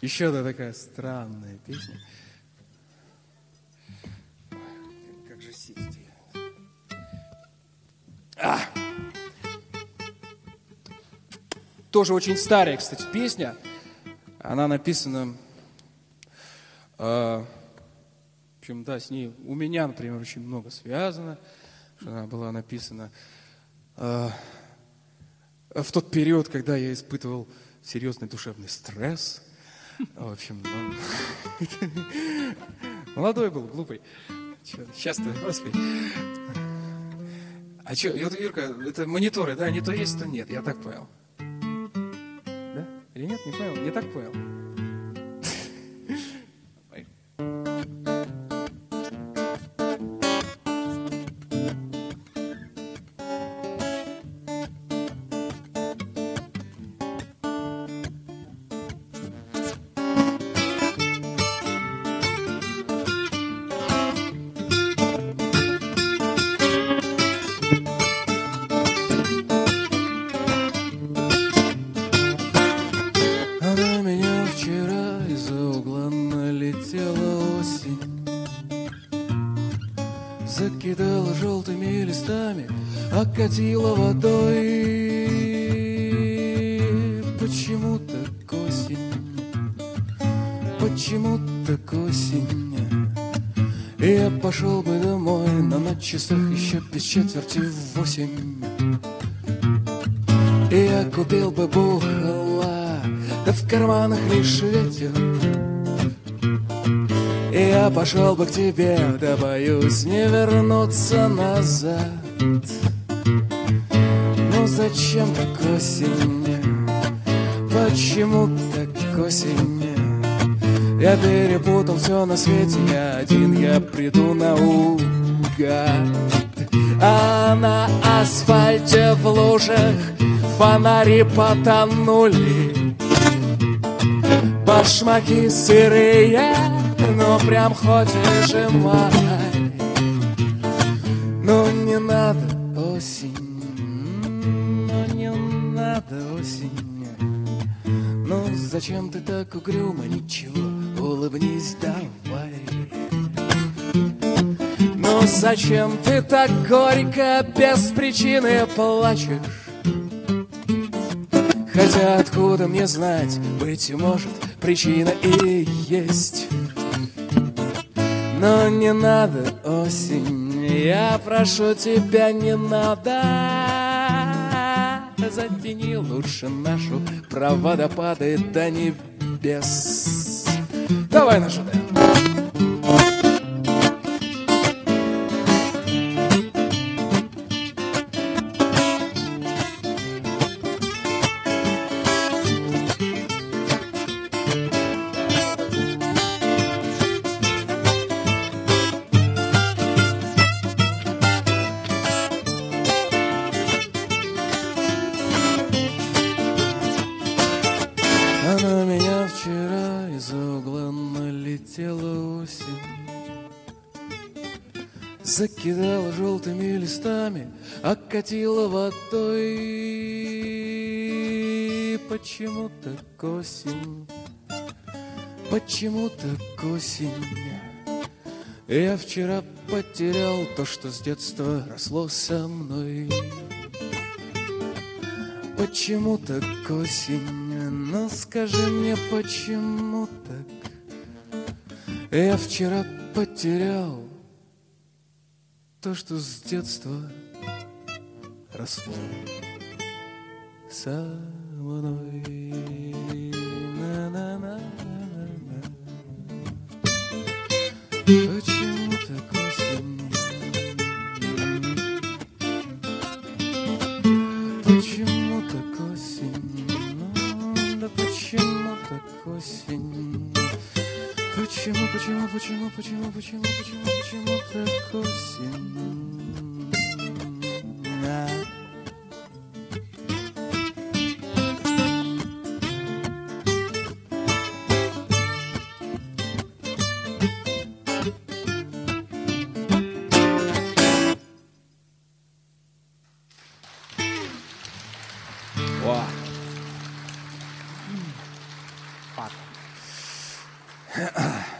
Еще одна такая странная песня. Как же сесть? Тоже очень старая, кстати, песня. Она написана... в общем, да, с ней у меня, например, очень много связано. Она была написана в тот период, когда я испытывал серьезный душевный стресс. В общем, молодой был, глупый. Сейчас-то, господи. А что, Юрка, это мониторы, да, не то есть, то нет, я так понял. Да? Или нет, не понял? Не так понял. Закидала желтыми листами, окатила водой. Почему так осень? Почему так осень? Я пошел бы домой, но на часах еще без четверти 8. Я купил бы бухла, да в карманах лишь ветер. Я пошел бы к тебе, да боюсь не вернуться назад. Ну зачем так осень? Почему так осень? Я перепутал все на свете, я один, я приду наугад. А на асфальте в лужах фонари потонули. Башмаки сырые, ну прям хоть и сжимай. Ну не надо осень, ну не надо осень. Ну зачем ты так угрюмо, ничего, улыбнись давай. Ну зачем ты так горько, без причины плачешь? Хотя откуда мне знать, быть может, причина и есть. Но не надо осень, я прошу тебя, не надо. Затяни лучше нашу про водопады до небес. Давай на ЖД. На меня вчера из угла налетела осень, закидала желтыми листами, окатила водой. Почему так осень? Почему так осень? Я вчера потерял то, что с детства росло со мной. Почему так осень? Ну скажи мне, почему так? Я вчера потерял то, что с детства росло со мной. На-на-на-на-на. Почему так осень? Почему так осень? Да почему так осень? Почему так осень?